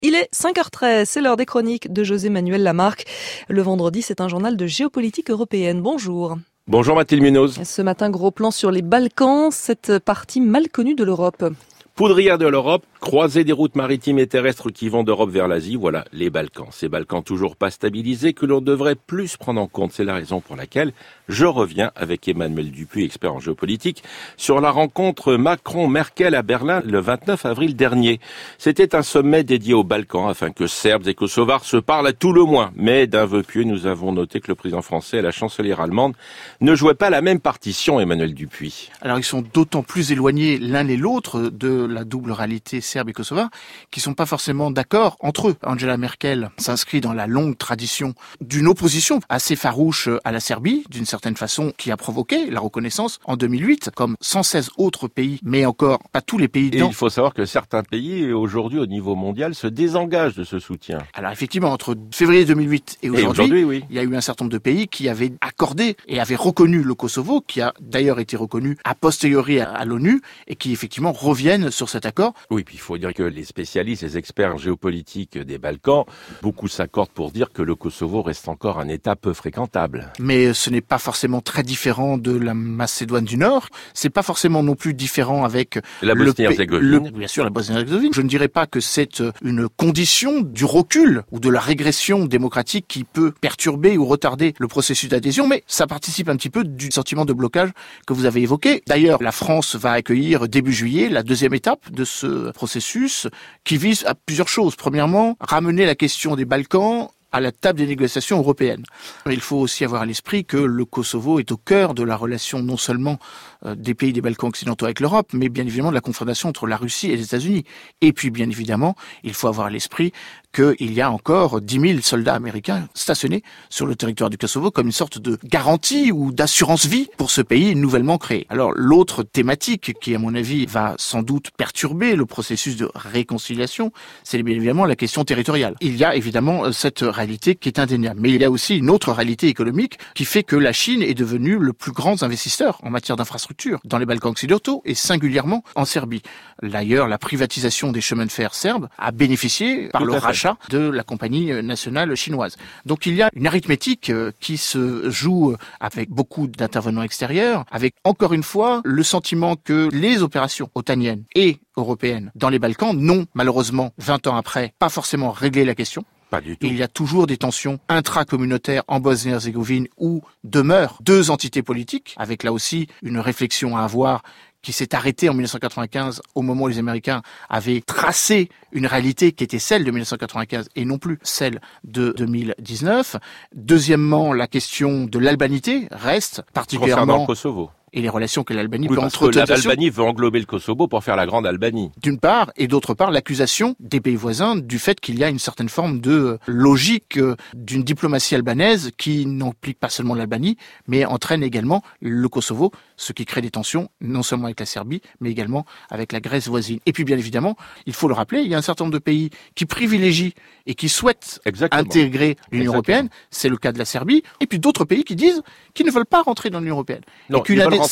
Il est 5h13, c'est l'heure des chroniques de José Manuel Lamarque. Le vendredi, c'est un journal de géopolitique européenne. Bonjour. Bonjour Mathilde Munoz. Ce matin, gros plan sur les Balkans, cette partie mal connue de l'Europe. Poudrière de l'Europe, croisée des routes maritimes et terrestres qui vont d'Europe vers l'Asie, voilà les Balkans. Ces Balkans toujours pas stabilisés que l'on devrait plus prendre en compte. C'est la raison pour laquelle je reviens avec Emmanuel Dupuis, expert en géopolitique, sur la rencontre Macron-Merkel à Berlin le 29 avril dernier. C'était un sommet dédié aux Balkans afin que Serbes et Kosovars se parlent à tout le moins. Mais d'un vœu pieux, nous avons noté que le président français et la chancelière allemande ne jouaient pas la même partition, Emmanuel Dupuis. Alors ils sont d'autant plus éloignés l'un et l'autre de la double réalité serbe et kosovare qu'ils sont pas forcément d'accord entre eux. Angela Merkel s'inscrit dans la longue tradition d'une opposition assez farouche à la Serbie, d'une certaine façon, qui a provoqué la reconnaissance en 2008, comme 116 autres pays, mais encore pas tous les pays dedans. Et il faut savoir que certains pays, aujourd'hui, au niveau mondial, se désengagent de ce soutien. Alors effectivement, entre février 2008 et aujourd'hui, oui. Il y a eu un certain nombre de pays qui avaient accordé et avaient reconnu le Kosovo, qui a d'ailleurs été reconnu a posteriori à l'ONU, et qui effectivement reviennent sur cet accord. Oui, puis il faut dire que les spécialistes, les experts géopolitiques des Balkans, beaucoup s'accordent pour dire que le Kosovo reste encore un État peu fréquentable. Mais ce n'est pas forcément très différent de la Macédoine du Nord. C'est pas forcément non plus différent avec la Bosnie-Herzégovine. Bien sûr, la Bosnie-Herzégovine. Je ne dirais pas que c'est une condition du recul ou de la régression démocratique qui peut perturber ou retarder le processus d'adhésion, mais ça participe un petit peu du sentiment de blocage que vous avez évoqué. D'ailleurs, la France va accueillir début juillet la deuxième étape de ce processus qui vise à plusieurs choses. Premièrement, ramener la question des Balkans à la table des négociations européennes. Il faut aussi avoir à l'esprit que le Kosovo est au cœur de la relation non seulement des pays des Balkans occidentaux avec l'Europe, mais bien évidemment de la confrontation entre la Russie et les États-Unis. Et puis bien évidemment, il faut avoir à l'esprit qu'il y a encore 10 000 soldats américains stationnés sur le territoire du Kosovo comme une sorte de garantie ou d'assurance vie pour ce pays nouvellement créé. Alors l'autre thématique qui, à mon avis, va sans doute perturber le processus de réconciliation, c'est bien évidemment la question territoriale. Il y a évidemment cette réalité qui est indéniable. Mais il y a aussi une autre réalité économique qui fait que la Chine est devenue le plus grand investisseur en matière d'infrastructure dans les Balkans occidentaux et singulièrement en Serbie. D'ailleurs, la privatisation des chemins de fer serbes a bénéficié par le rachat de la compagnie nationale chinoise. Donc il y a une arithmétique qui se joue avec beaucoup d'intervenants extérieurs, avec encore une fois le sentiment que les opérations otaniennes et européennes dans les Balkans n'ont malheureusement 20 ans après pas forcément réglé la question. Pas du tout. Il y a toujours des tensions intracommunautaires en Bosnie-Herzégovine où demeurent deux entités politiques, avec là aussi une réflexion à avoir qui s'est arrêtée en 1995 au moment où les Américains avaient tracé une réalité qui était celle de 1995 et non plus celle de 2019. Deuxièmement, la question de l'albanité reste particulièrement... Concernant le Kosovo. Et les relations que l'Albanie peut entretenir. L'Albanie veut englober le Kosovo pour faire la grande Albanie. D'une part, et d'autre part, l'accusation des pays voisins du fait qu'il y a une certaine forme de logique d'une diplomatie albanaise qui n'implique pas seulement l'Albanie, mais entraîne également le Kosovo, ce qui crée des tensions, non seulement avec la Serbie, mais également avec la Grèce voisine. Et puis, bien évidemment, il faut le rappeler, il y a un certain nombre de pays qui privilégient et qui souhaitent intégrer l'Union européenne. C'est le cas de la Serbie. Et puis d'autres pays qui disent qu'ils ne veulent pas rentrer dans l'Union européenne. Non,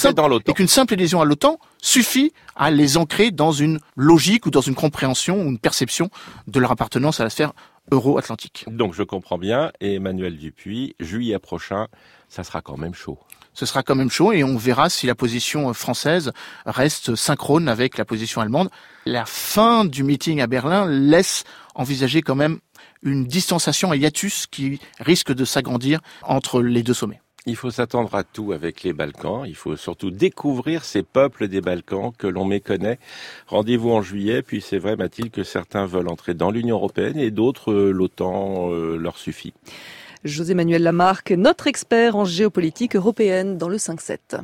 Et qu'une simple adhésion à l'OTAN suffit à les ancrer dans une logique ou dans une compréhension ou une perception de leur appartenance à la sphère euro-atlantique. Donc je comprends bien, et Emmanuel Dupuis, juillet prochain, ça sera quand même chaud. Ce sera quand même chaud et on verra si la position française reste synchrone avec la position allemande. La fin du meeting à Berlin laisse envisager quand même une distanciation, un hiatus qui risque de s'agrandir entre les deux sommets. Il faut s'attendre à tout avec les Balkans. Il faut surtout découvrir ces peuples des Balkans que l'on méconnaît. Rendez-vous en juillet. Puis c'est vrai, Mathilde, que certains veulent entrer dans l'Union européenne et d'autres, l'OTAN leur suffit. José Manuel Lamarque, notre expert en géopolitique européenne dans le 5-7.